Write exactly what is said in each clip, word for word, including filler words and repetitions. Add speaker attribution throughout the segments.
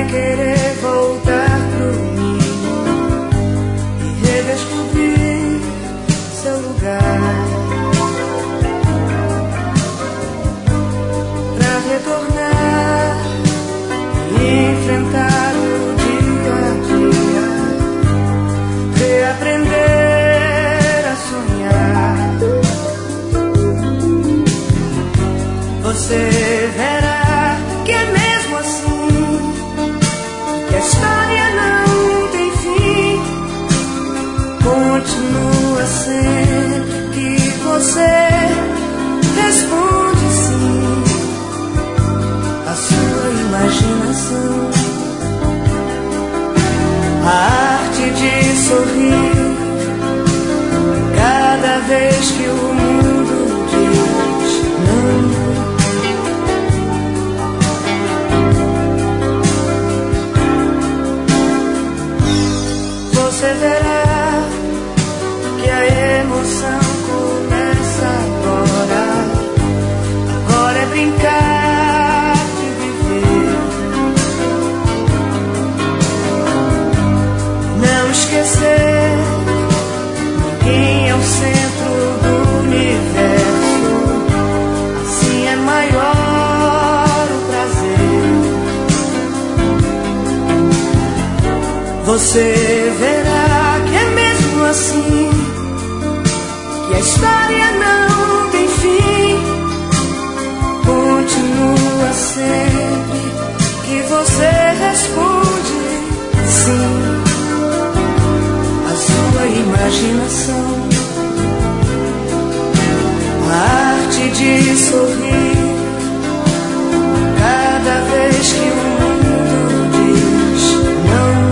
Speaker 1: querer voltar pro ninho e redescobrir seu lugar, pra retornar e enfrentar o dia a dia, reaprender a sonhar. Você verá que é mesmo assim, que a história não tem fim. Continua sempre que você responde sim à sua imaginação. A arte de sorrir cada vez que o mundo diz não. Você verá que a emoção começa agora. Agora é brincar de viver, não esquecer, ninguém é o centro do universo. Assim é maior o prazer. Você verá que é mesmo assim, que a história não tem fim. Continua sempre que você responde sim à sua imaginação. A arte de sorrir cada vez que o mundo diz não.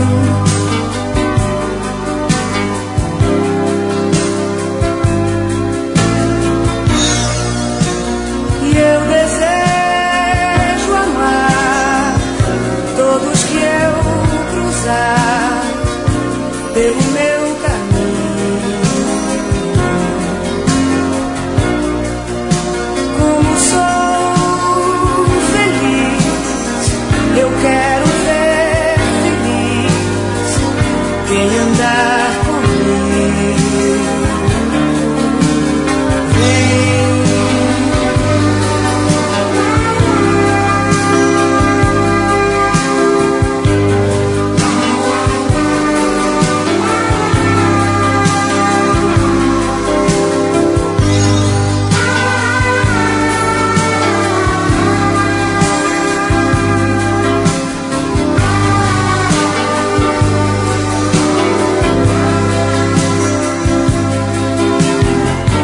Speaker 1: Eu desejo amar todos que eu cruzar pelo meu caminho. Como sou feliz, eu quero ver feliz quem andar comigo.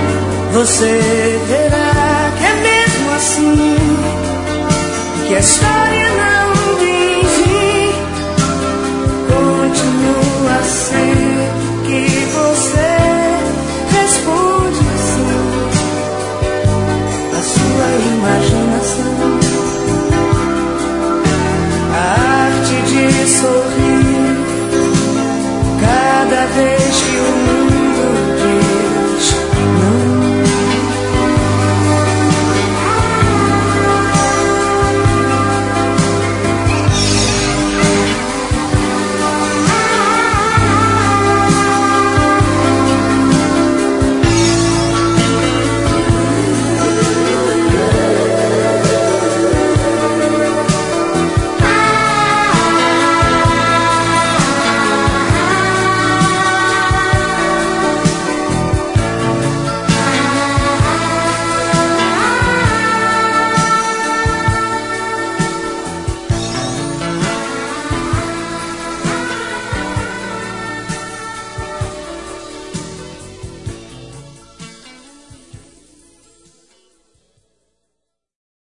Speaker 1: Você verá que é mesmo assim, que a história